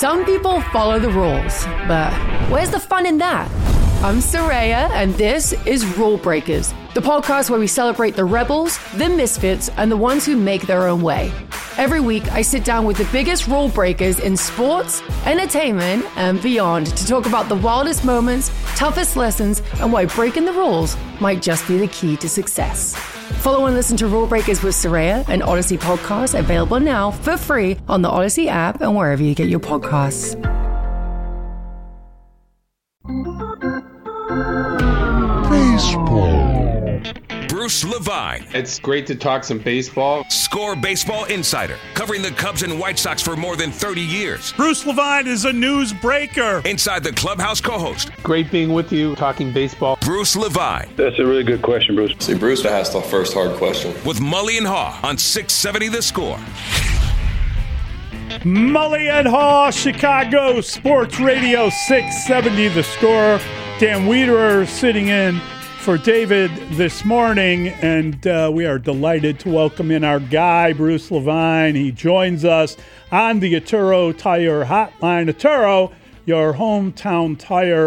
Some people follow the rules, but where's the fun in that? I'm Soraya, and this is Rule Breakers, the podcast where we celebrate the rebels, the misfits, and the ones who make their own way. Every week, I sit down with the biggest rule breakers in sports, entertainment, and beyond to talk about the wildest moments, toughest lessons, and why breaking the rules might just be the key to success. Follow and listen to Rule Breakers with Soraya, an Odyssey podcast available now for free on the Odyssey app and wherever you get your podcasts. Baseball. Bruce Levine. It's great to talk some baseball. Score Baseball Insider, covering the Cubs and White Sox for more than 30 years. Bruce Levine is a news breaker. Inside the Clubhouse co-host. Great being with you, talking baseball. Bruce Levine. That's a really good question, Bruce. See, Bruce asked the first hard question. With Mully and Haw on 670 The Score. Mully and Haw, Chicago Sports Radio 670 The Score. Dan Wiederer sitting in for David this morning, and we are delighted to welcome in our guy, Bruce Levine. He joins us on the Atturo Tire Hotline. Atturo, your hometown tire,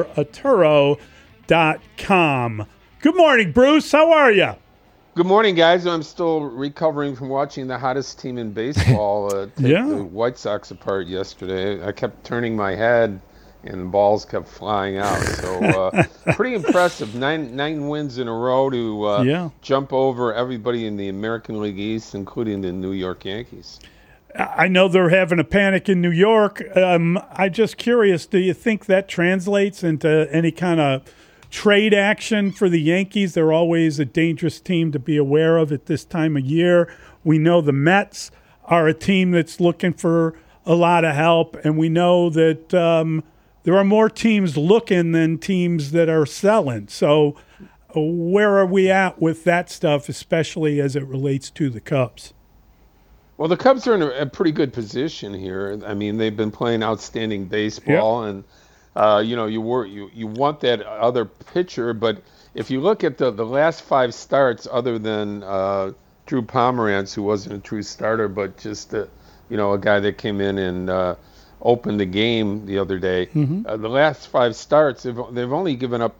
Atturo.com. Good morning, Bruce. How are you? Good morning, guys. I'm still recovering from watching the hottest team in baseball take the White Sox apart yesterday. I kept turning my head, and the balls kept flying out. So pretty impressive. Nine wins in a row to jump over everybody in the American League East, including the New York Yankees. I know they're having a panic in New York. I'm just curious, do you think that translates into any kind of trade action for the Yankees? They're always a dangerous team to be aware of at this time of year. We know the Mets are a team that's looking for a lot of help, and we know that there are more teams looking than teams that are selling. So where are we at with that stuff, especially as it relates to the Cubs? Well, the Cubs are in a pretty good position here. I mean, they've been playing outstanding baseball, and you want that other pitcher. But if you look at the last five starts, other than Drew Pomeranz, who wasn't a true starter, but just a guy that came in and opened the game the other day. Mm-hmm. The last five starts, they've only given up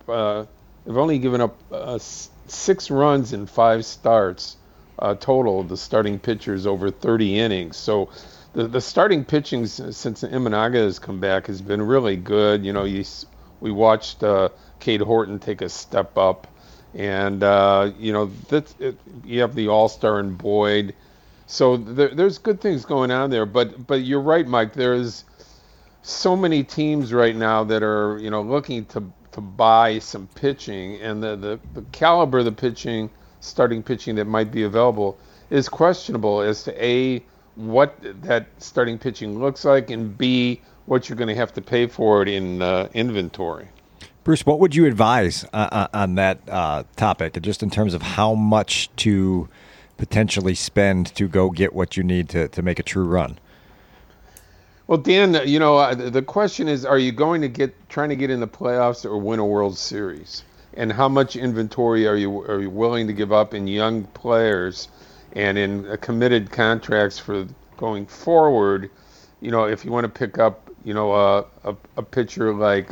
6 runs in 5 starts total. The starting pitchers over 30 innings. So the starting pitching since Imanaga has come back has been really good. We watched Cade Horton take a step up, and you have the All-Star in Boyd. So there's good things going on there, but you're right, Mike. There's so many teams right now that are looking to buy some pitching, and the caliber of the starting pitching that might be available is questionable as to A, what that starting pitching looks like, and B, what you're going to have to pay for it in inventory. Bruce, what would you advise on that topic, just in terms of how much to potentially spend to go get what you need to make a true run? Well, Dan, the question is, are you going to trying to get in the playoffs or win a World Series? And how much inventory are you willing to give up in young players and in committed contracts for going forward? If you want to pick up, a pitcher like,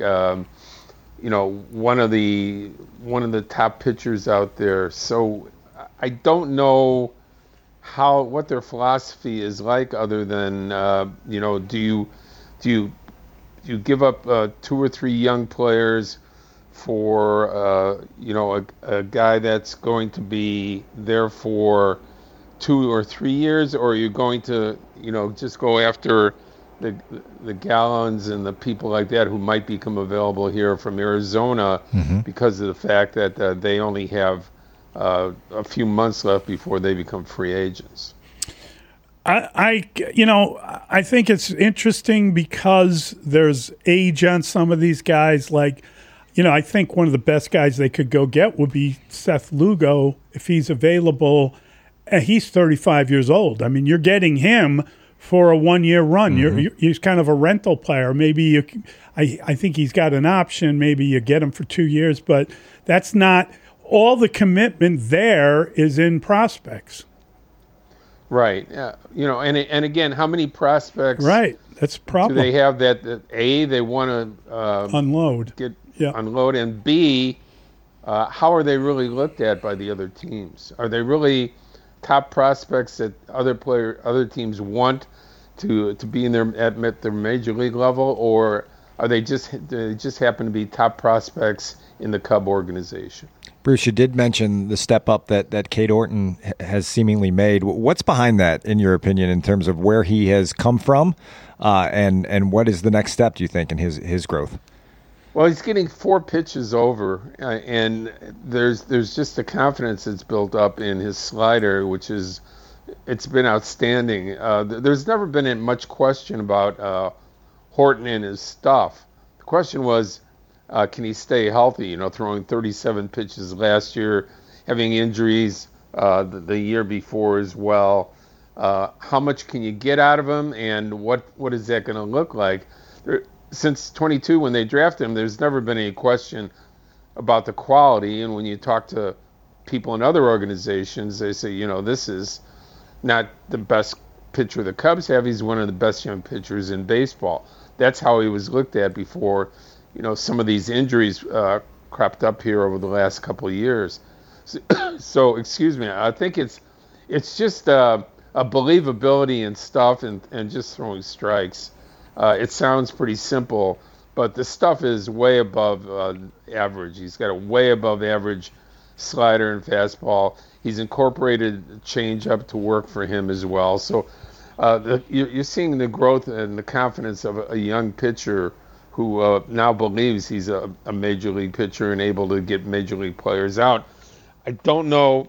one of the top pitchers out there. So I don't know what their philosophy is like, other than do you give up 2 or 3 young players for a guy that's going to be there for 2 or 3 years, or are you going to just go after the Gallons and the people like that who might become available here from Arizona, mm-hmm. because of the fact that they only have a few months left before they become free agents? I think it's interesting because there's age on some of these guys. Like, I think one of the best guys they could go get would be Seth Lugo if he's available. He's 35 years old. I mean, you're getting him for a 1-year run. Mm-hmm. He's kind of a rental player. Maybe I think he's got an option. Maybe you get him for 2 years, but that's not all the commitment there is in prospects. Right. And again, how many prospects? Right. That's a problem. Do they have that A, they want to unload, unload, and B, how are they really looked at by the other teams? Are they really top prospects that other teams want to be at their major league level, or are they just happen to be top prospects in the Cub organization? Bruce, you did mention the step up that Cade Orton has seemingly made. What's behind that, in your opinion, in terms of where he has come from, and what is the next step, do you think, in his growth? Well, he's getting 4 pitches over, and there's just a confidence that's built up in his slider, it's been outstanding. There's never been much question about Horton and his stuff. The question was, can he stay healthy? Throwing 37 pitches last year, having injuries the year before as well. How much can you get out of him, and what is that going to look like? Since 22, when they drafted him, there's never been any question about the quality. And when you talk to people in other organizations, they say, this is not the best pitcher the Cubs have. He's one of the best young pitchers in baseball. That's how he was looked at before, some of these injuries cropped up here over the last couple of years. So excuse me, I think it's just a believability and stuff and just throwing strikes. It sounds pretty simple, but the stuff is way above average. He's got a way above average slider and fastball. He's incorporated changeup to work for him as well. So you're seeing the growth and the confidence of a young pitcher who now believes he's a major league pitcher and able to get major league players out. I don't know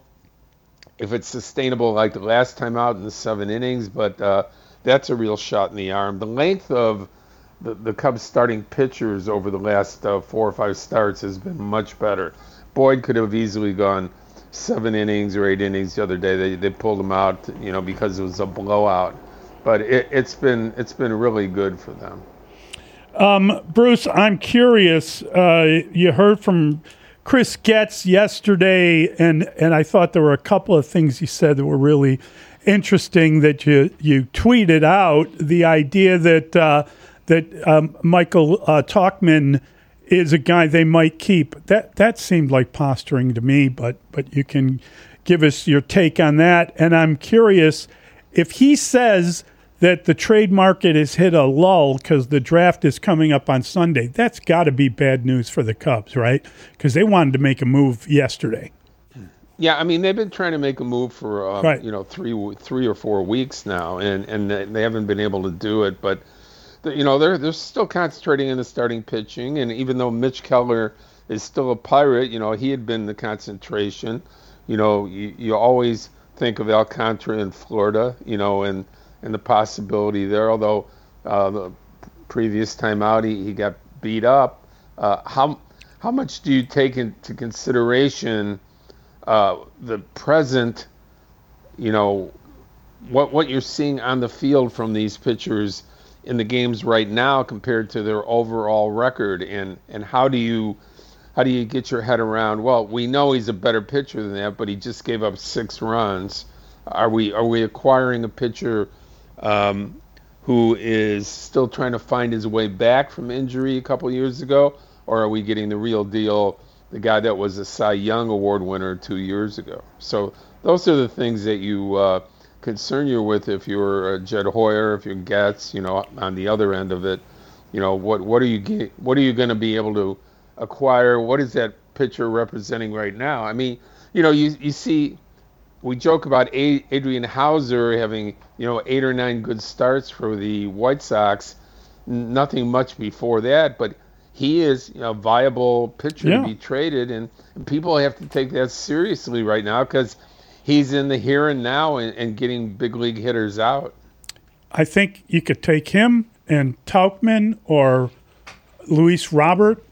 if it's sustainable like the last time out in the 7 innings, but that's a real shot in the arm. The length of the Cubs starting pitchers over the last 4 or 5 starts has been much better. Boyd could have easily gone 7 innings or 8 innings the other day. They pulled him out, because it was a blowout. But it's been really good for them. Bruce, I'm curious. You heard from Chris Getz yesterday, and I thought there were a couple of things he said that were really interesting that you tweeted out. The idea that Michael Tauchman is a guy they might keep. That seemed like posturing to me, but you can give us your take on that. And I'm curious if he says that the trade market has hit a lull because the draft is coming up on Sunday. That's got to be bad news for the Cubs, right? Because they wanted to make a move yesterday. Yeah, I mean, they've been trying to make a move for, right. 3 or 4 weeks now, and they haven't been able to do it. But, they're still concentrating on the starting pitching. And even though Mitch Keller is still a Pirate, he had been the concentration. You always think of Alcantara in Florida, and the possibility there. Although the previous time out he got beat up. How much do you take into consideration the present, what you're seeing on the field from these pitchers in the games right now compared to their overall record, and how do you get your head around, well, we know he's a better pitcher than that, but he just gave up 6 runs. Are we acquiring a pitcher who is still trying to find his way back from injury a couple years ago, or are we getting the real deal, the guy that was a Cy Young Award winner 2 years ago? So those are the things that you concern you with if you're Jed Hoyer, if you're Getz, on the other end of it. What are you going to be able to acquire? What is that pitcher representing right now? I mean, you see, we joke about Adrian Hauser having 8 or 9 good starts for the White Sox, nothing much before that, but he is a viable pitcher to be traded, and people have to take that seriously right now because he's in the here and now and getting big league hitters out. I think you could take him and Tauchman or Luis Robert.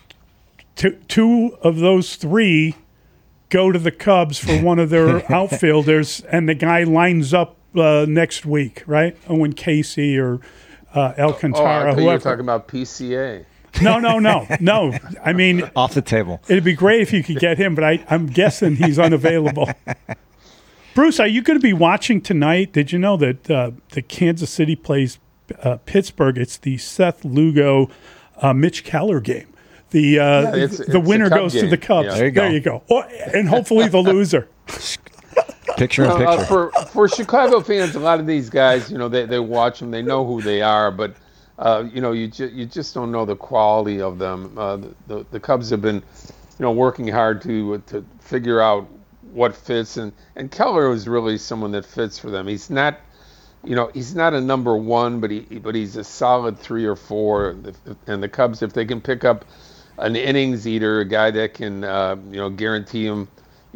2 of those 3 go to the Cubs for one of their outfielders, and the guy lines up next week, right? Owen Casey or Alcantara, I thought whoever. you were talking about PCA. No. I mean, off the table. It'd be great if you could get him, but I'm guessing he's unavailable. Bruce, are you going to be watching tonight? Did you know that the Kansas City plays Pittsburgh? It's the Seth Lugo, Mitch Keller game. The winner goes to the Cubs. Yeah, there you go. And hopefully the loser. Picture in picture. For Chicago fans, a lot of these guys, they watch them, they know who they are, but you just don't know the quality of them. The Cubs have been, working hard to figure out what fits, and Keller is really someone that fits for them. He's not, he's not a number one, but he's a solid 3 or 4. And the Cubs, if they can pick up an innings eater, a guy that can, guarantee him,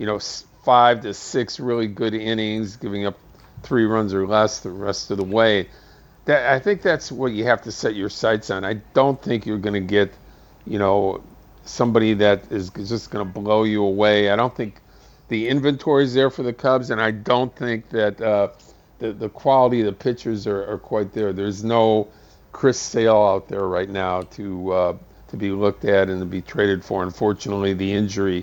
5 to 6 really good innings, giving up 3 runs or less the rest of the way. I think that's what you have to set your sights on. I don't think you're going to get, somebody that is just going to blow you away. I don't think the inventory is there for the Cubs, and I don't think that the quality of the pitchers are quite there. There's no Chris Sale out there right now to be looked at and to be traded for. Unfortunately, the injury,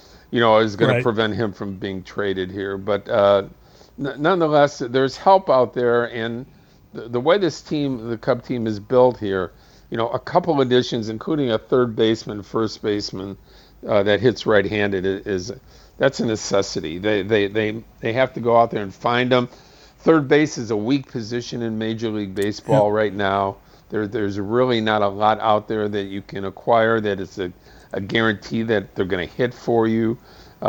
is going to prevent him from being traded here. But nonetheless, there's help out there, and the way this team, the Cub team, is built here, a couple additions, including a third baseman, first baseman that hits right-handed, that's a necessity. They have to go out there and find them. Third base is a weak position in Major League Baseball right now. There's really not a lot out there that you can acquire that is a guarantee that they're going to hit for you,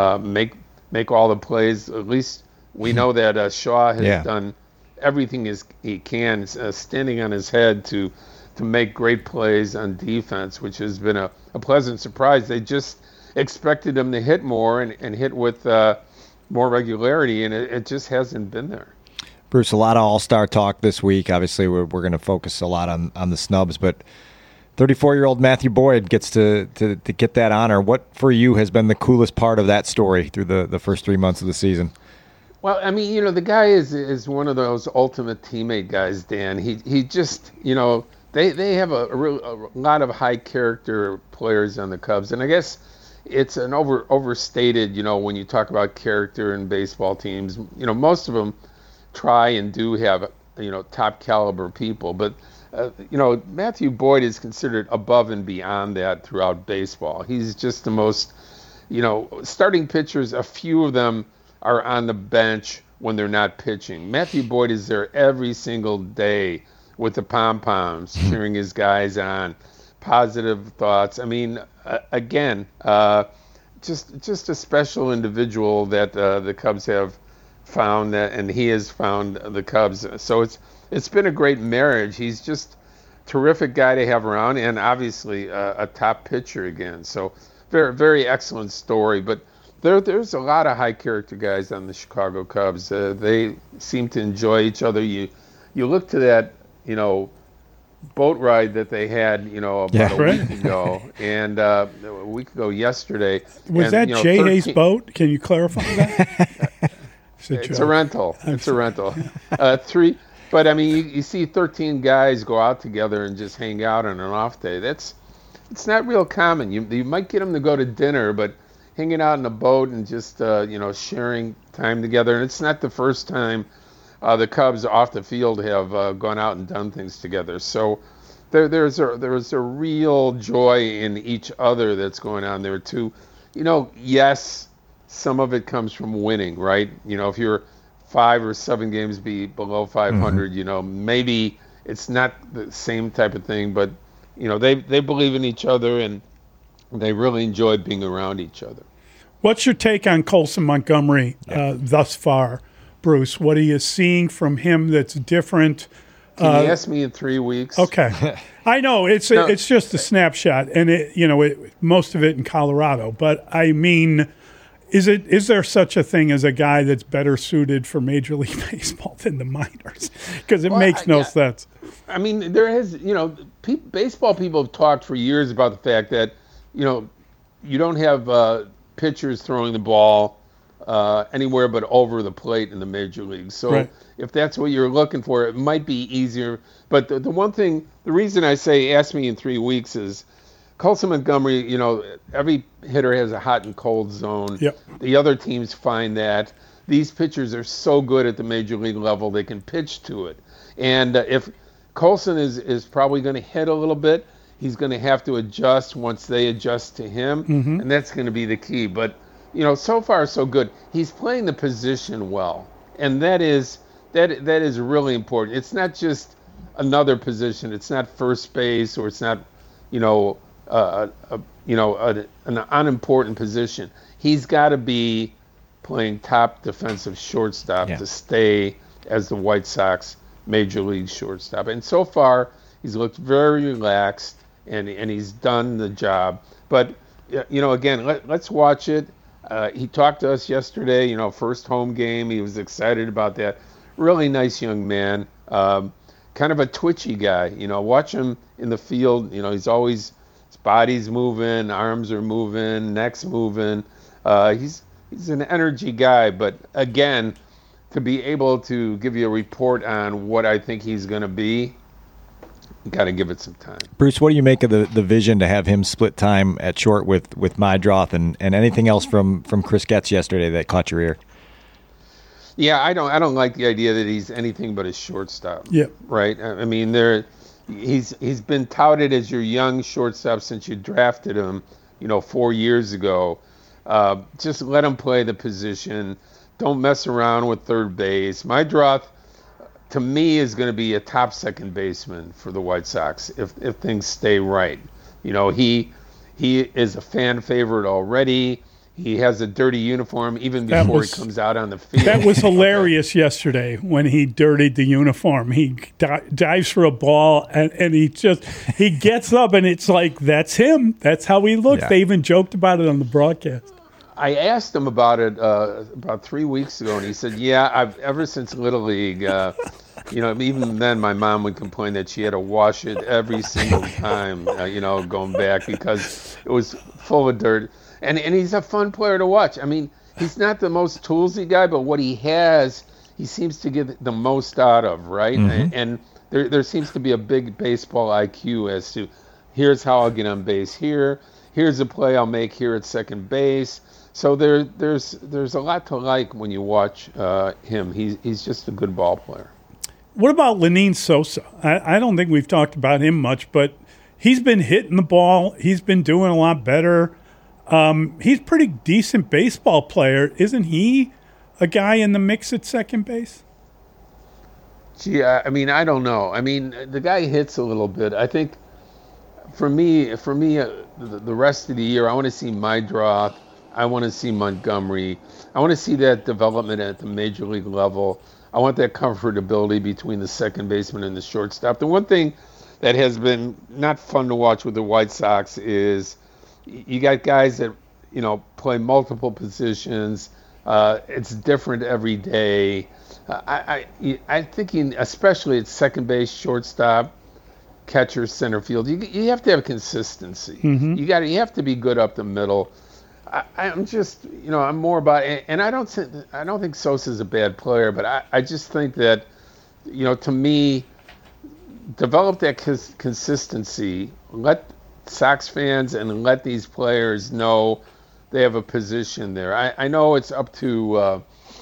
make all the plays. At least we know that Shaw has done everything he can, standing on his head to make great plays on defense, which has been a pleasant surprise. They just expected him to hit more and hit with more regularity, and it just hasn't been there. Bruce, a lot of all-star talk this week. Obviously, we're going to focus a lot on the snubs, but 34-year-old Matthew Boyd gets to get that honor. What, for you, has been the coolest part of that story through the first 3 months of the season? Well, I mean, the guy is one of those ultimate teammate guys, Dan. He just, they have a lot of high-character players on the Cubs, and I guess it's an overstated, when you talk about character in baseball teams. Most of them try and do have, top caliber people, but Matthew Boyd is considered above and beyond that throughout baseball. He's just the most, starting pitchers, a few of them are on the bench when they're not pitching. Matthew Boyd is there every single day with the pom-poms, cheering his guys on, positive thoughts. I mean, again, just a special individual that the Cubs have found, and he has found the Cubs. So it's been a great marriage. He's just a terrific guy to have around, and obviously a top pitcher again. So very, very excellent story. But there's a lot of high character guys on the Chicago Cubs. They seem to enjoy each other. You look to that, boat ride that they had, about a week ago, and a week ago yesterday. Was that Jay Hayes' boat? Can you clarify that? It's a rental. It's a rental. 3, but I mean, you see 13 guys go out together and just hang out on an off day. It's not real common. You might get them to go to dinner, but hanging out in a boat and just sharing time together. And it's not the first time the Cubs off the field have gone out and done things together. So there's a real joy in each other that's going on there too. Yes, some of it comes from winning, right? If you're 5 or 7 games below 500, maybe it's not the same type of thing, but they believe in each other and they really enjoy being around each other. What's your take on Colson Montgomery thus far, Bruce? What are you seeing from him that's different? Can you ask me in 3 weeks? Okay. I know it's just a snapshot, and most of it in Colorado. But I mean, is there such a thing as a guy that's better suited for Major League Baseball than the minors? Because it makes no sense. I mean, there has, baseball people have talked for years about the fact that, you don't have pitchers throwing the ball anywhere but over the plate in the major leagues. So if that's what you're looking for, it might be easier. But the one thing, the reason I say ask me in 3 weeks is Colson Montgomery, every hitter has a hot and cold zone. Yep. The other teams find that. these pitchers are so good at the major league level, they can pitch to it. And if Colson is probably going to hit a little bit, he's going to have to adjust once they adjust to him, and that's going to be the key. But, so far so good. He's playing the position well, and that is really important. It's not just another position. It's not first base, or it's not, an unimportant position. He's got to be playing top defensive shortstop to stay as the White Sox major league shortstop. And so far, he's looked very relaxed, and he's done the job. But, again, let's watch it. He talked to us yesterday, first home game. He was excited about that. Really nice young man. Kind of a twitchy guy. Watch him in the field. He's always, his body's moving, arms are moving, neck's moving. He's an energy guy. But, again, to be able to give you a report on what I think he's going to be, you got to give it some time. Bruce, what do you make of the vision to have him split time at short with Meidroth, and anything else from Chris Getz yesterday that caught your ear? Yeah, I don't like the idea that he's anything but a shortstop. Yeah. Right. I mean, he's been touted as your young shortstop since you drafted him, 4 years ago. Just let him play the position. Don't mess around with third base. Meidroth, to me, is going to be a top second baseman for the White Sox if things stay right. He is a fan favorite already. He has a dirty uniform even before he comes out on the field. That was hilarious yesterday when he dirtied the uniform. He dives for a ball, and he gets up, and it's like, that's him. That's how he looks. Yeah. They even joked about it on the broadcast. I asked him about it about 3 weeks ago, and he said, "Yeah, I've ever since Little League, even then my mom would complain that she had to wash it every single time, going back because it was full of dirt." And he's a fun player to watch. I mean, he's not the most toolsy guy, but what he has, he seems to get the most out of, right? Mm-hmm. And there seems to be a big baseball IQ as to, here's how I'll get on base here, here's a play I'll make here at second base. So there's a lot to like when you watch him. He's just a good ball player. What about Lenyn Sosa? I don't think we've talked about him much, but he's been hitting the ball. He's been doing a lot better. He's a pretty decent baseball player. Isn't he a guy in the mix at second base? Gee, I mean, I don't know. I mean, the guy hits a little bit. I think for me, the rest of the year, I want to see Meidroth. I want to see Montgomery. I want to see that development at the major league level. I want that comfortability between the second baseman and the shortstop. The one thing that has been not fun to watch with the White Sox is you got guys that, play multiple positions. It's different every day. I'm thinking, especially at second base, shortstop, catcher, center field, you have to have consistency. Mm-hmm. You have to be good up the middle. I'm just, I'm more about, and I don't think Sosa's a bad player, but I just think that, to me, develop that consistency. Let Sox fans and let these players know they have a position there. I know it's up to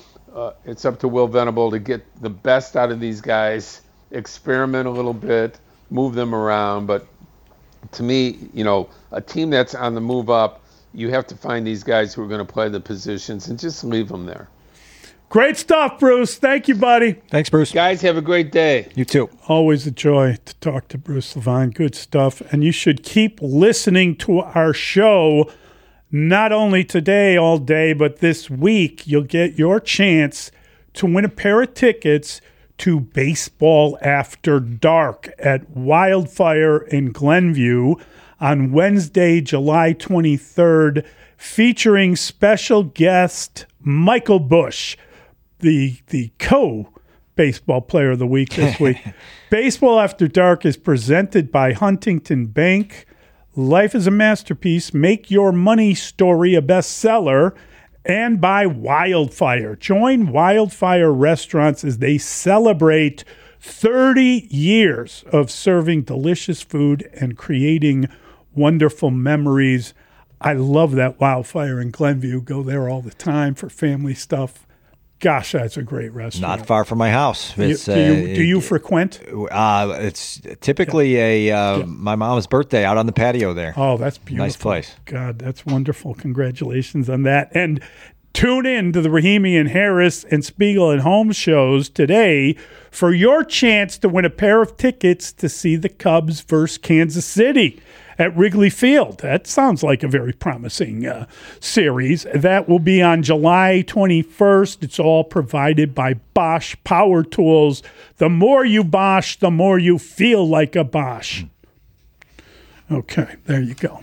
Will Venable to get the best out of these guys, experiment a little bit, move them around. But to me, a team that's on the move up, you have to find these guys who are going to play the positions and just leave them there. Great stuff, Bruce. Thank you, buddy. Thanks, Bruce. Guys, have a great day. You too. Always a joy to talk to Bruce Levine. Good stuff. And you should keep listening to our show, not only today all day, but this week. You'll get your chance to win a pair of tickets to Baseball After Dark at Wildfire in Glenview on Wednesday, July 23rd, featuring special guest Michael Busch, the co-baseball player of the week this week. Baseball After Dark is presented by Huntington Bank. Life is a Masterpiece. Make your money story a bestseller. And by Wildfire. Join Wildfire Restaurants as they celebrate 30 years of serving delicious food and creating wonderful memories. I love that Wildfire in Glenview. Go there all the time for family stuff. Gosh, that's a great restaurant. Not far from my house. It's, do you frequent? It's typically my mom's birthday out on the patio there. Oh, that's beautiful. Nice place. God, that's wonderful. Congratulations on that. And tune in to the Rahimi and Harris and Spiegel and Holmes shows today for your chance to win a pair of tickets to see the Cubs versus Kansas City at Wrigley Field. That sounds like a very promising series. That will be on July 21st. It's all provided by Bosch Power Tools. The more you Bosch, the more you feel like a Bosch. Okay, there you go.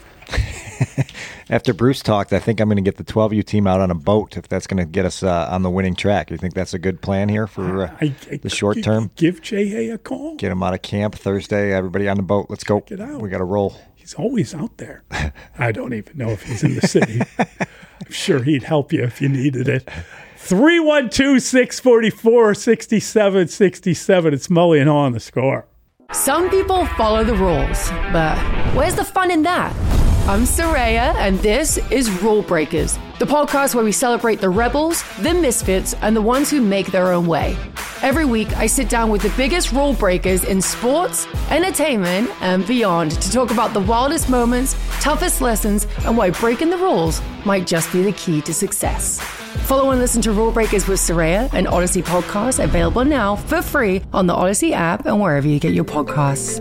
After Bruce talked, I think I'm going to get the 12U team out on a boat if that's going to get us on the winning track. You think that's a good plan here for the short term? Give J.A. a call. Get him out of camp Thursday. Everybody on the boat. Let's go. Get out. We got to roll. He's always out there. I don't even know if he's in the city. I'm sure he'd help you if you needed it. 312-644-6767. It's Mully and Haw on The Score. Some people follow the rules, but where's the fun in that? I'm Saraya, and this is Rule Breakers, the podcast where we celebrate the rebels, the misfits, and the ones who make their own way. Every week, I sit down with the biggest rule breakers in sports, entertainment, and beyond to talk about the wildest moments, toughest lessons, and why breaking the rules might just be the key to success. Follow and listen to Rule Breakers with Saraya, an Odyssey podcast available now for free on the Odyssey app and wherever you get your podcasts.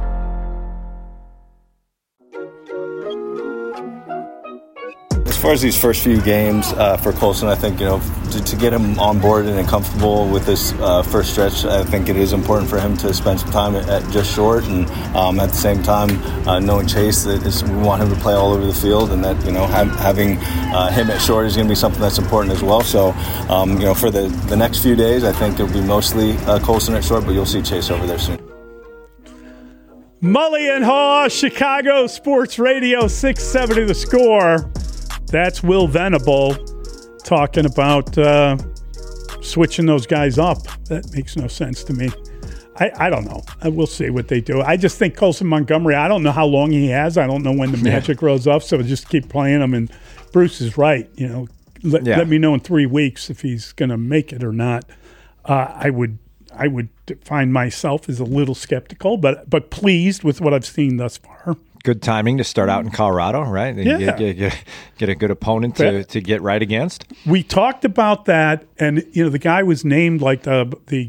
As far as these first few games for Colson, I think, to get him on board and comfortable with this first stretch, I think it is important for him to spend some time at just short, and at the same time, knowing Chase, that we want him to play all over the field, and that having him at short is going to be something that's important as well. So, for the next few days, I think it'll be mostly Colson at short, but you'll see Chase over there soon. Mully and Haw, Chicago Sports Radio 670 The Score. That's Will Venable talking about switching those guys up. That makes no sense to me. I don't know. We'll see what they do. I just think Colson Montgomery, I don't know how long he has. I don't know when the magic rolls off, so just keep playing him. And Bruce is right. Let me know in 3 weeks if he's going to make it or not. I would find myself as a little skeptical, but pleased with what I've seen thus far. Good timing to start out in Colorado, right? Yeah. Get a good opponent to get right against. We talked about that, and the guy was named like the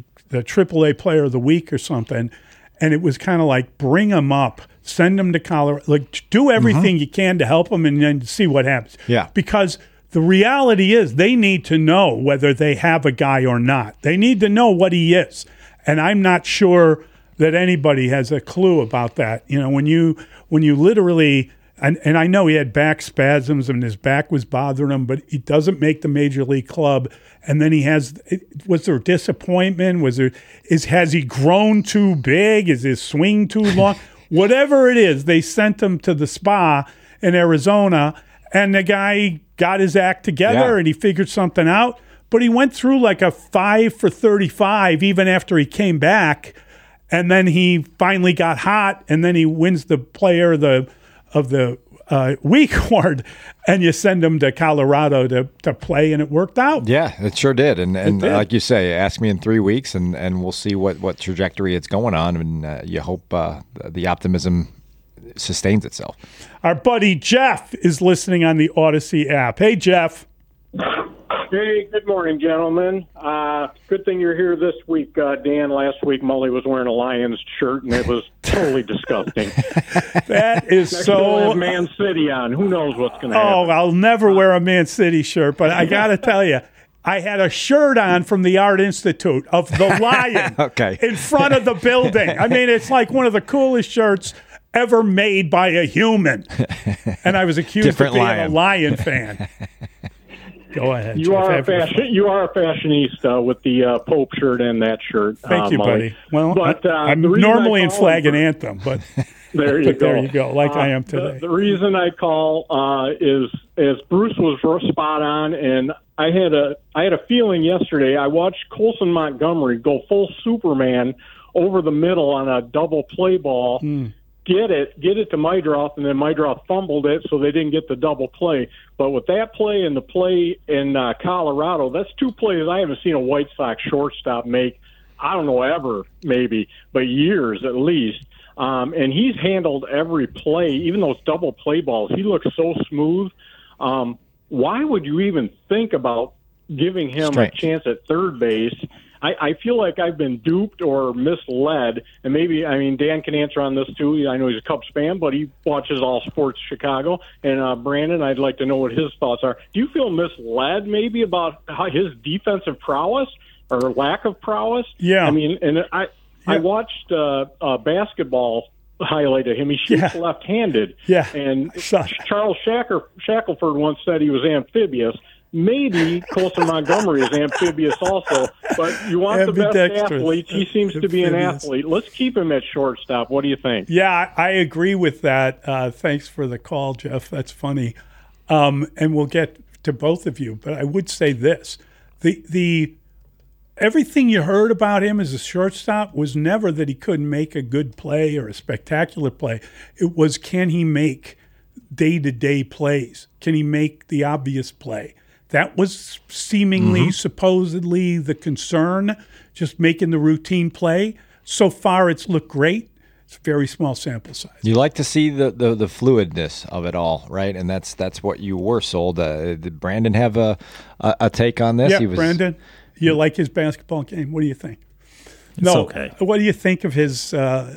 AAA Player of the Week or something, and it was kind of like bring him up, send him to Colorado, like do everything you can to help him, and then see what happens. Yeah, because the reality is they need to know whether they have a guy or not. They need to know what he is, and I'm not sure that anybody has a clue about that. When you literally, and I know he had back spasms and his back was bothering him, but he doesn't make the major league club. And then was there disappointment? Has he grown too big? Is his swing too long? Whatever it is, they sent him to the spa in Arizona, and the guy got his act together and he figured something out. But he went through like a 5 for 35 even after he came back. And then he finally got hot, and then he wins the Player of the Week award, and you send him to Colorado to play, and it worked out. Yeah, it sure did. And like you say, ask me in 3 weeks, and we'll see what trajectory it's going on, and you hope the optimism sustains itself. Our buddy Jeff is listening on the Odyssey app. Hey, Jeff. Hey, good morning, gentlemen. Good thing you're here this week, Dan. Last week, Mully was wearing a Lions shirt, and it was totally disgusting. That is Next so. we'll have Man City on. Who knows what's going to happen? Oh, I'll never wear a Man City shirt, but I got to tell you, I had a shirt on from the Art Institute of the Lion in front of the building. I mean, it's like one of the coolest shirts ever made by a human. And I was accused of being a Lion fan. Go ahead. You are a fashionista with the Pope shirt and that shirt. Thank you, Mully. buddy. Well, but, I'm normally in Flag and Anthem, but there you go. There you go, like I am today. The reason I call is, as Bruce was spot on, and I had a feeling yesterday. I watched Colson Montgomery go full Superman over the middle on a double play ball. get it to Meidroth, and then Meidroth fumbled it, so they didn't get the double play. But with that play and the play in Colorado, that's two plays I haven't seen a White Sox shortstop make, I don't know, ever maybe, but years at least. And he's handled every play, even those double play balls. He looks so smooth. Why would you even think about giving him a chance at third base? I feel like I've been duped or misled, and maybe, I mean, Dan can answer on this too. I know he's a Cubs fan, but he watches all sports Chicago. And Brandon, I'd like to know what his thoughts are. Do you feel misled maybe about how his defensive prowess or lack of prowess? Yeah. I mean, and I watched basketball highlight of him. He shoots left-handed. Yeah. And Charles Shackelford once said he was amphibious. Maybe Colson Montgomery is amphibious also, but you want the best athletes. He seems to be an athlete. Let's keep him at shortstop. What do you think? Yeah, I agree with that. Thanks for the call, Jeff. That's funny. And we'll get to both of you. But I would say this. The everything you heard about him as a shortstop was never that he couldn't make a good play or a spectacular play. It was, can he make day-to-day plays? Can he make the obvious play? That was seemingly, supposedly the concern, just making the routine play. So far, it's looked great. It's a very small sample size. You like to see the fluidness of it all, right? And that's what you were sold. Did Brandon have a take on this? Yeah, Brandon, you like his basketball game? What do you think? It's okay. What do you think of his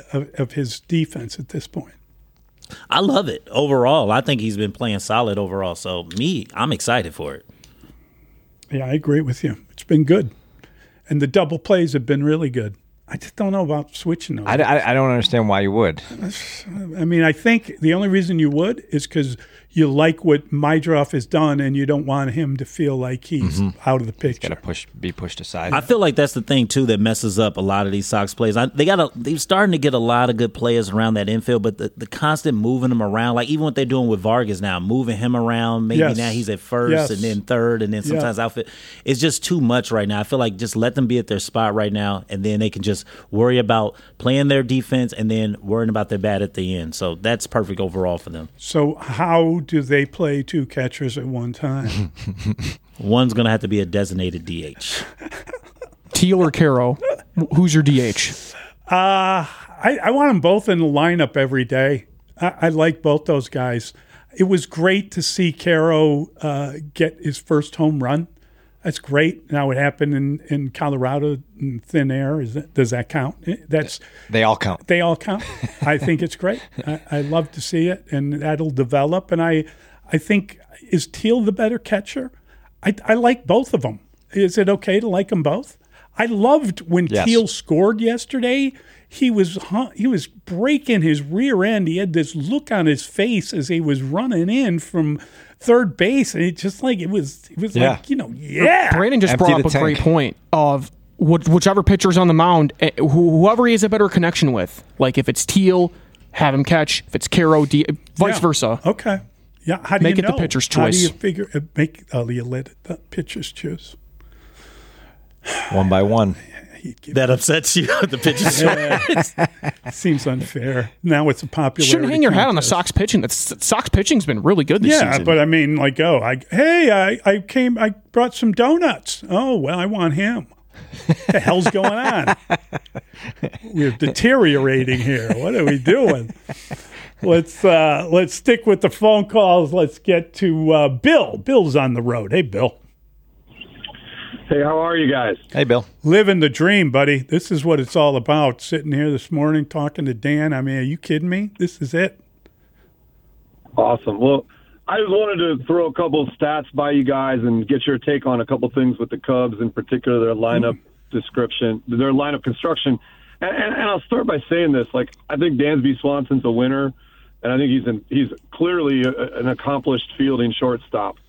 defense at this point? I love it overall. I think he's been playing solid overall. So I'm excited for it. Yeah, I agree with you. It's been good. And the double plays have been really good. I just don't know about switching those. I don't understand why you would. I mean, I think the only reason you would is because you like what Meidroth has done, and you don't want him to feel like he's out of the picture. Got to be pushed aside. I feel like that's the thing too that messes up a lot of these Sox plays. They're starting to get a lot of good players around that infield, but the constant moving them around, like even what they're doing with Vargas now, moving him around. Maybe now he's at first and then third, and then sometimes outfit. It's just too much right now. I feel like just let them be at their spot right now, and then they can just worry about playing their defense and then worrying about their bat at the end. So that's perfect overall for them. So how do they play two catchers at one time? One's going to have to be a designated DH. Teal or Caro? Who's your DH? I want them both in the lineup every day. I like both those guys. It was great to see Caro get his first home run. That's great. Now it happened in Colorado in thin air. Does that count? They all count. They all count. I think it's great. I love to see it, and that'll develop. And I think, is Teal the better catcher? I like both of them. Is it okay to like them both? I loved when Teal scored yesterday. He was breaking his rear end. He had this look on his face as he was running in from third base, and it was like, Brandon just brought up a great point of whichever pitcher's on the mound, whoever he has a better connection with. Like if it's Teal, have him catch. If it's Caro, vice versa. Okay. Yeah. How do make you know? It the pitcher's choice? How do you figure? You let the pitchers choose. One by one. That upsets you, the pitcher's choice. Seems unfair. Now it's a popular. You shouldn't hang your hat on the Sox pitching. Sox pitching's been really good this season. Yeah, but I mean, I brought some donuts. Oh, well, I want him. What the hell's going on? We're deteriorating here. What are we doing? Let's stick with the phone calls. Let's get to Bill. Bill's on the road. Hey, Bill. Hey, how are you guys? Hey, Bill. Living the dream, buddy. This is what it's all about. Sitting here this morning talking to Dan. I mean, are you kidding me? This is it. Awesome. Well, I just wanted to throw a couple of stats by you guys and get your take on a couple things with the Cubs, in particular their lineup description, their lineup construction. And I'll start by saying this. Like, I think Dansby Swanson's a winner, and I think he's clearly an accomplished fielding shortstop.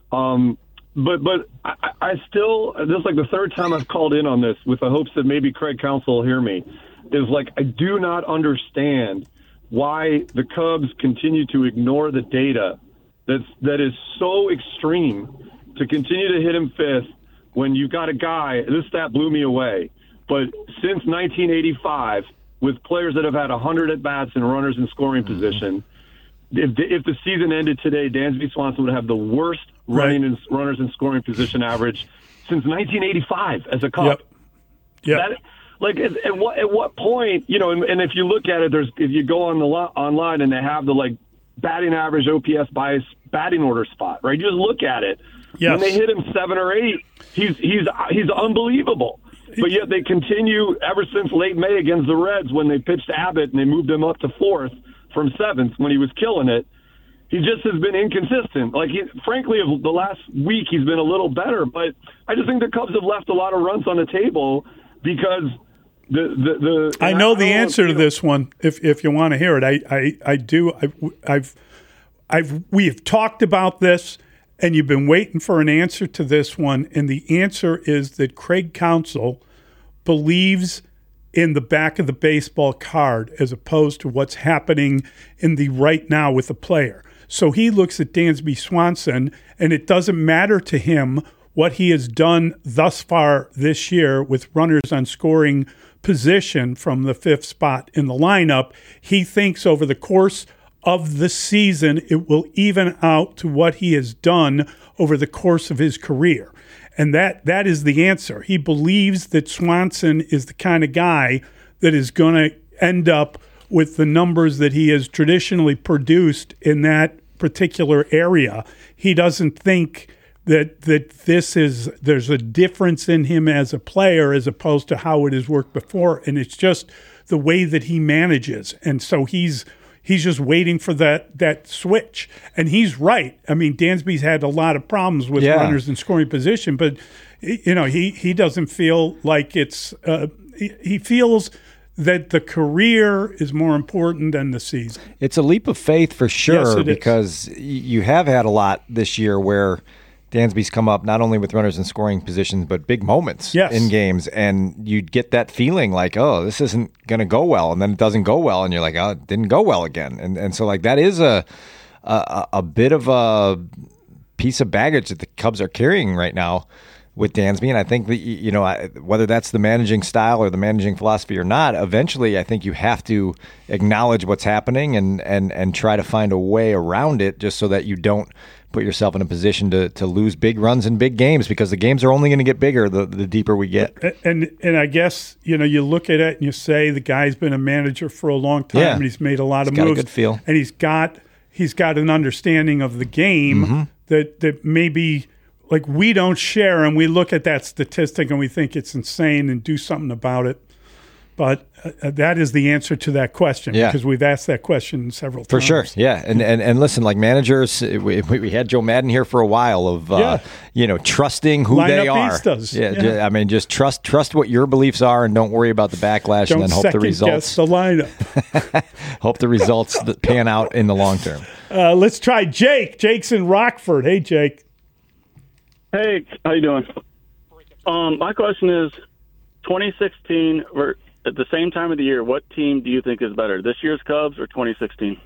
But I still, this is like the third time I've called in on this with the hopes that maybe Craig Counsell will hear me, is like I do not understand why the Cubs continue to ignore the data that is so extreme to continue to hit him fifth when you've got a guy, this stat blew me away, but since 1985, with players that have had 100 at-bats and runners in scoring position. If the season ended today, Dansby Swanson would have the worst runners in scoring position average since 1985 as a Cub. Yep. At what point, and if you look at it, if you go on online and they have the batting average, OPS bias batting order spot, right? You just look at it. Yes. When they hit him 7 or 8, he's unbelievable. But yet they continue ever since late May against the Reds when they pitched Abbott and they moved him up to 4th from 7th when he was killing it. He just has been inconsistent. Frankly, of the last week, he's been a little better. But I just think the Cubs have left a lot of runs on the table because I know the answer to this one. If you want to hear it, I do. We have talked about this, and you've been waiting for an answer to this one. And the answer is that Craig Counsell believes in the back of the baseball card as opposed to what's happening in the right now with the player. So he looks at Dansby Swanson, and it doesn't matter to him what he has done thus far this year with runners on scoring position from the 5th spot in the lineup. He thinks over the course of the season it will even out to what he has done over the course of his career. And that is the answer. He believes that Swanson is the kind of guy that is going to end up with the numbers that he has traditionally produced in that particular area. He doesn't think that there's a difference in him as a player as opposed to how it has worked before, and it's just the way that he manages. And so he's just waiting for that switch. And he's right. I mean, Dansby's had a lot of problems with runners in scoring position, but he doesn't feel like it's he feels that the career is more important than the season. It's a leap of faith for sure, yes, because you have had a lot this year where Dansby's come up not only with runners in scoring positions, but big moments in games. And you get that feeling like, oh, this isn't going to go well. And then it doesn't go well. And you're like, oh, it didn't go well again. And so that is a bit of a piece of baggage that the Cubs are carrying right now with Dansby. And I think that, whether that's the managing style or the managing philosophy or not, eventually I think you have to acknowledge what's happening and try to find a way around it just so that you don't put yourself in a position to lose big runs in big games, because the games are only going to get bigger the deeper we get. And I guess, you look at it and you say the guy's been a manager for a long time and he's made a lot of moves. Got a good feel. And he's got an understanding of the game that maybe we don't share, and we look at that statistic and we think it's insane and do something about it. But that is the answer to that question, because we've asked that question several times. For sure, yeah. And listen, like managers, we had Joe Madden here for a while of, trusting who they are. I mean, just trust what your beliefs are and don't worry about the backlash, and then hope the results. Don't second-guess the lineup. Hope the results pan out in the long term. Let's try Jake. Jake's in Rockford. Hey, Jake. Hey, how you doing? My question is, 2016 at the same time of the year, what team do you think is better, this year's Cubs or 2016?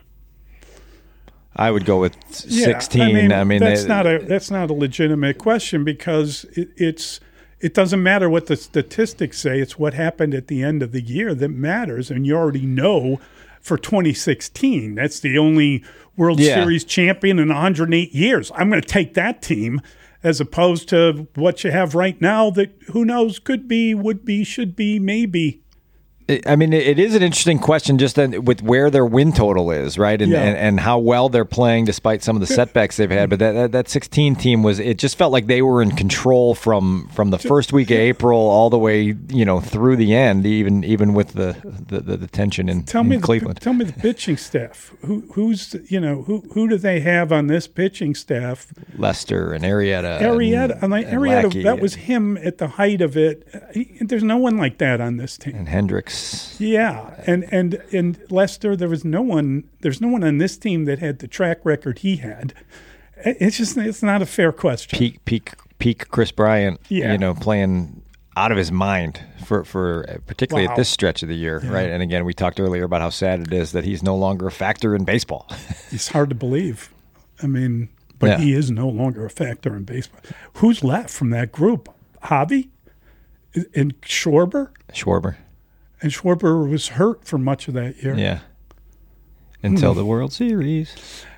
I would go with 16. I mean that's not a legitimate question, because it doesn't matter what the statistics say. It's what happened at the end of the year that matters, and you already know for 2016 that's the only World Series champion in 108 years. I'm going to take that team as opposed to what you have right now that who knows, could be, would be, should be, maybe. I mean, it is an interesting question just with where their win total is, right? And how well they're playing despite some of the setbacks they've had. But that 16 team it just felt like they were in control from the first week of April all the way, through the end, even with the tension in Cleveland. Tell me the pitching staff. Who do they have on this pitching staff? Lester and Arrieta. Arrieta, that was him at the height of it. There's no one like that on this team. And Hendricks. Yeah, and Lester, there's no one on this team that had the track record he had. It's not a fair question. Peak Chris Bryant, playing out of his mind for particularly at this stretch of the year, right? And again, we talked earlier about how sad it is that he's no longer a factor in baseball. It's hard to believe. I mean, but he is no longer a factor in baseball. Who's left from that group? Javi and Schwarber. And Schwarber was hurt for much of that year. Yeah. Until the World Series.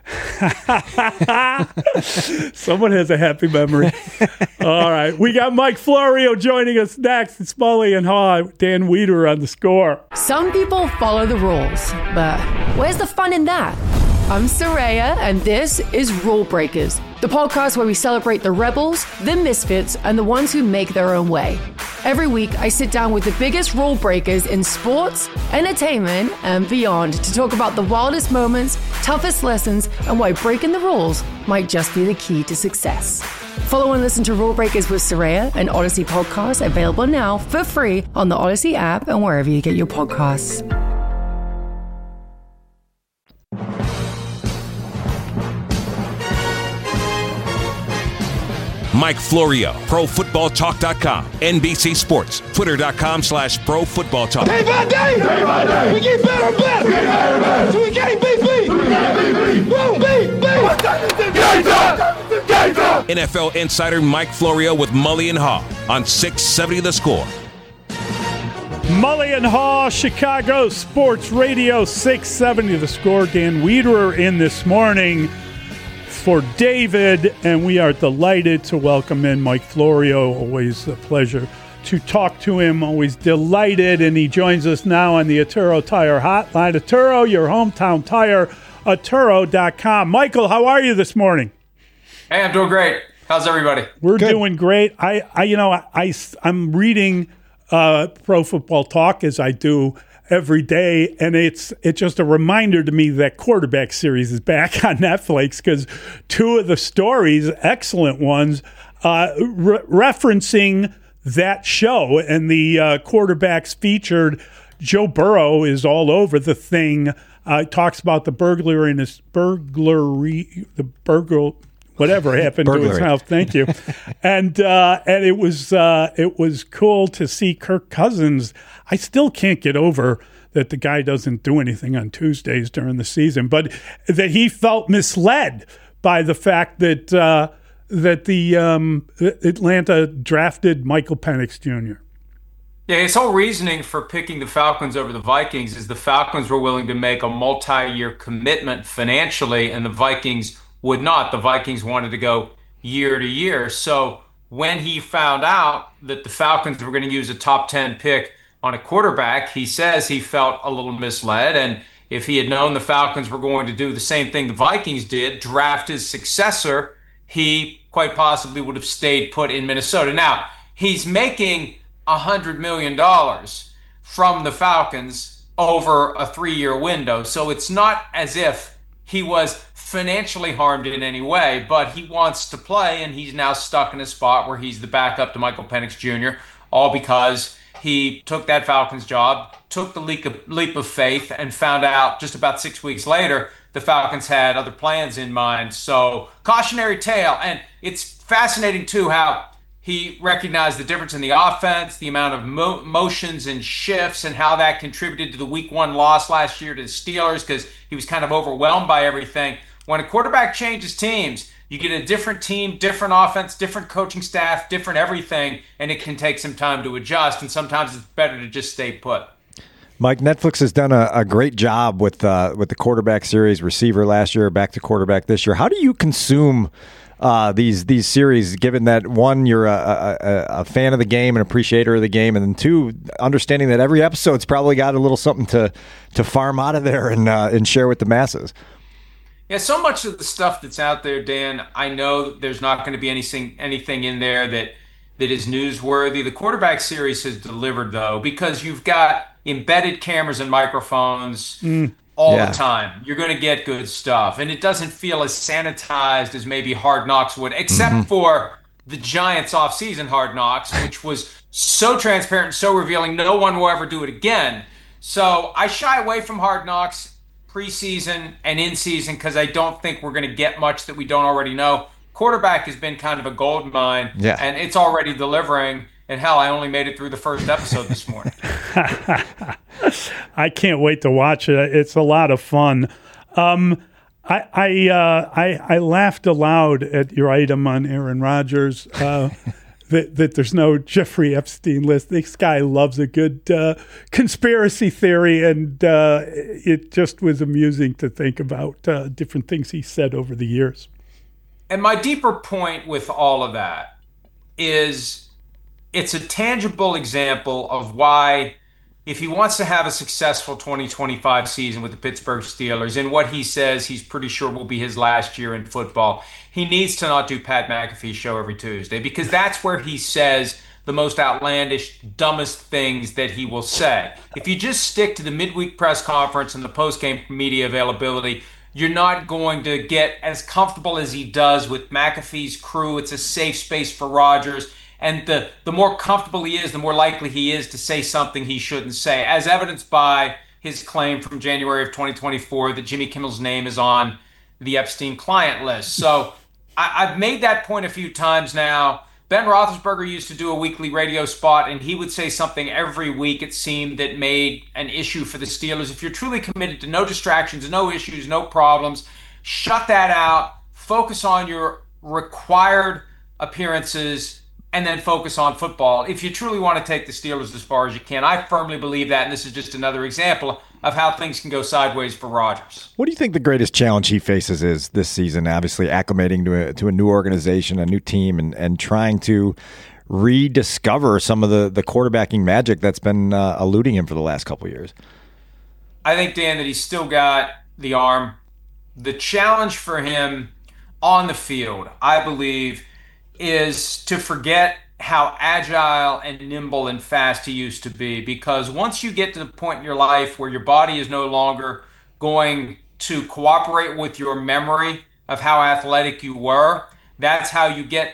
Someone has a happy memory. All right. We got Mike Florio joining us next. It's Mully and Haw. Dan Wiederer on The Score. Some people follow the rules, but where's the fun in that? I'm Saraya, and this is Rule Breakers, the podcast where we celebrate the rebels, the misfits, and the ones who make their own way. Every week, I sit down with the biggest rule breakers in sports, entertainment, and beyond to talk about the wildest moments, toughest lessons, and why breaking the rules might just be the key to success. Follow and listen to Rule Breakers with Saraya, an Odyssey podcast available now for free on the Odyssey app and wherever you get your podcasts. Mike Florio, ProFootballTalk.com, NBC Sports, Twitter.com/ProFootballTalk. Day by day, we get better and better. We get better and better. So we can't beat. Won't beat. NFL insider Mike Florio with Mully and Haw on 670 The Score. Mully and Haw, Chicago Sports Radio 670 The Score. Dan Wiederer in this morning for David, and we are delighted to welcome in Mike Florio. Always a pleasure to talk to him, always delighted, and he joins us now on the Atturo Tire Hotline. Atturo, your hometown tire, Atturo.com. Michael, how are you this morning? Hey, I'm doing great. How's everybody? We're doing great. I'm reading Pro Football Talk as I do every day, and it's just a reminder to me that Quarterback Series is back on Netflix, because two of the stories, excellent ones, referencing that show, and the quarterbacks featured. Joe Burrow is all over the thing. Talks about the burglary, whatever happened to his house. Thank you. And it was cool to see Kirk Cousins. I still can't get over that the guy doesn't do anything on Tuesdays during the season, but that he felt misled by the fact that the Atlanta drafted Michael Penix Jr. Yeah, his whole reasoning for picking the Falcons over the Vikings is the Falcons were willing to make a multi-year commitment financially, and the Vikings would not. The Vikings wanted to go year to year. So when he found out that the Falcons were going to use a top 10 pick on a quarterback, he says he felt a little misled. And if he had known the Falcons were going to do the same thing the Vikings did, draft his successor, he quite possibly would have stayed put in Minnesota. Now, he's making $100 million from the Falcons over a 3-year window. So it's not as if he was financially harmed in any way, but he wants to play, and he's now stuck in a spot where he's the backup to Michael Penix Jr., all because he took that Falcons job, took the leap of faith, and found out just about 6 weeks later the Falcons had other plans in mind. So cautionary tale. And it's fascinating, too, how he recognized the difference in the offense, the amount of motions and shifts, and how that contributed to the Week 1 loss last year to the Steelers, because he was kind of overwhelmed by everything. When a quarterback changes teams, you get a different team, different offense, different coaching staff, different everything, and it can take some time to adjust, and sometimes it's better to just stay put. Mike, Netflix has done a great job with the quarterback series, receiver last year, back to quarterback this year. How do you consume these series, given that, one, you're a fan of the game, an appreciator of the game, and then two, understanding that every episode's probably got a little something to farm out of there and share with the masses? Yeah, so much of the stuff that's out there, Dan, I know there's not going to be anything in there that is newsworthy. The quarterback series has delivered, though, because you've got embedded cameras and microphones all the time. You're going to get good stuff. And it doesn't feel as sanitized as maybe Hard Knocks would, except for the Giants offseason Hard Knocks, which was so transparent and so revealing, no one will ever do it again. So I shy away from Hard Knocks preseason and in season because I don't think we're going to get much that we don't already know. Quarterback has been kind of a gold mine, and it's already delivering. And hell, I only made it through the first episode this morning. I can't wait to watch it. It's a lot of fun. I laughed aloud at your item on Aaron Rodgers. that there's no Jeffrey Epstein list. This guy loves a good conspiracy theory, and it just was amusing to think about different things he said over the years. And my deeper point with all of that is it's a tangible example of why, if he wants to have a successful 2025 season with the Pittsburgh Steelers, and what he says he's pretty sure will be his last year in football, he needs to not do Pat McAfee's show every Tuesday, because that's where he says the most outlandish, dumbest things that he will say. If you just stick to the midweek press conference and the post-game media availability, you're not going to get as comfortable as he does with McAfee's crew. It's a safe space for Rodgers. And the more comfortable he is, the more likely he is to say something he shouldn't say, as evidenced by his claim from January of 2024 that Jimmy Kimmel's name is on the Epstein client list. So I've made that point a few times now. Ben Roethlisberger used to do a weekly radio spot, and he would say something every week, it seemed, that made an issue for the Steelers. If you're truly committed to no distractions, no issues, no problems, shut that out, focus on your required appearances, and then focus on football. If you truly want to take the Steelers as far as you can, I firmly believe that, and this is just another example of how things can go sideways for Rodgers. What do you think the greatest challenge he faces is this season? Obviously, acclimating to a new organization, a new team, and trying to rediscover some of the quarterbacking magic that's been eluding him for the last couple of years. I think, Dan, that he's still got the arm. The challenge for him on the field, I believe, is to forget how agile and nimble and fast he used to be. Because once you get to the point in your life where your body is no longer going to cooperate with your memory of how athletic you were, that's how you get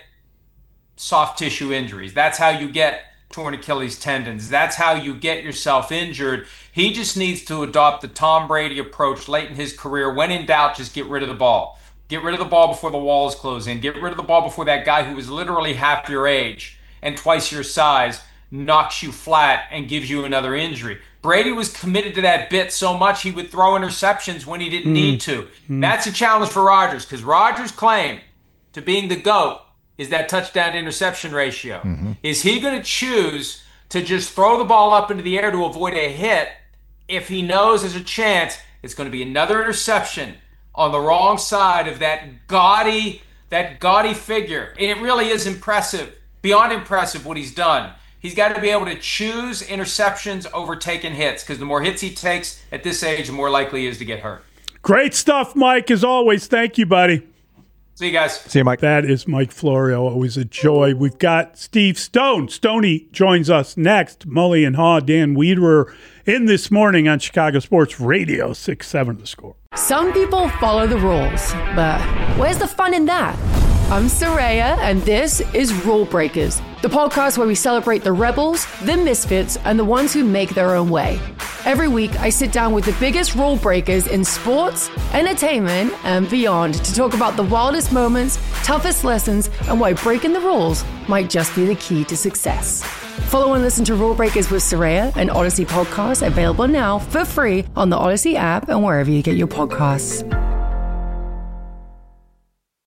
soft tissue injuries. That's how you get torn Achilles tendons. That's how you get yourself injured. He just needs to adopt the Tom Brady approach late in his career. When in doubt, just get rid of the ball. Get rid of the ball before the walls close in. Get rid of the ball before that guy who was literally half your age and twice your size knocks you flat and gives you another injury. Brady was committed to that bit so much he would throw interceptions when he didn't need to. That's a challenge for Rodgers, because Rodgers' claim to being the GOAT is that touchdown-interception ratio. Is he going to choose to just throw the ball up into the air to avoid a hit if he knows there's a chance it's going to be another interception on the wrong side of that gaudy figure? And it really is impressive, beyond impressive, what he's done. He's got to be able to choose interceptions over taking hits, because the more hits he takes at this age, the more likely he is to get hurt. Great stuff, Mike, as always. Thank you, buddy. See you guys. See you, Mike. That is Mike Florio. Always a joy. We've got Steve Stone. Stoney joins us next. Mully and Haw, Dan Wiederer in this morning on Chicago Sports Radio 6-7 The Score. Some people follow the rules, but where's the fun in that? I'm Soraya, and this is Rule Breakers, the podcast where we celebrate the rebels, the misfits, and the ones who make their own way. Every week, I sit down with the biggest rule breakers in sports, entertainment, and beyond to talk about the wildest moments, toughest lessons, and why breaking the rules might just be the key to success. Follow and listen to Rule Breakers with Soraya, an Odyssey podcast available now for free on the Odyssey app and wherever you get your podcasts.